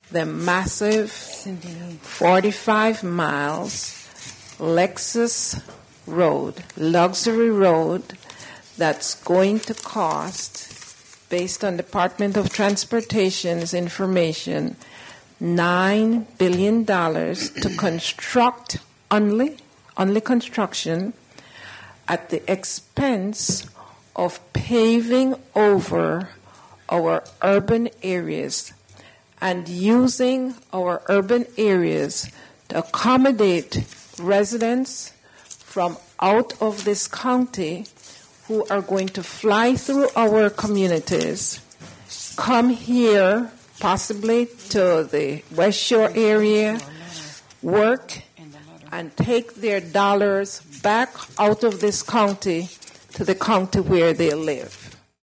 the massive 45 miles Lexus road, luxury road, that's going to cost, based on Department of Transportation's information, $9 billion to construct only construction at the expense of paving over our urban areas and using our urban areas to accommodate residents from out of this county who are going to fly through our communities, come here, possibly to the West Shore area, work, and take their dollars back out of this county to the county where they live.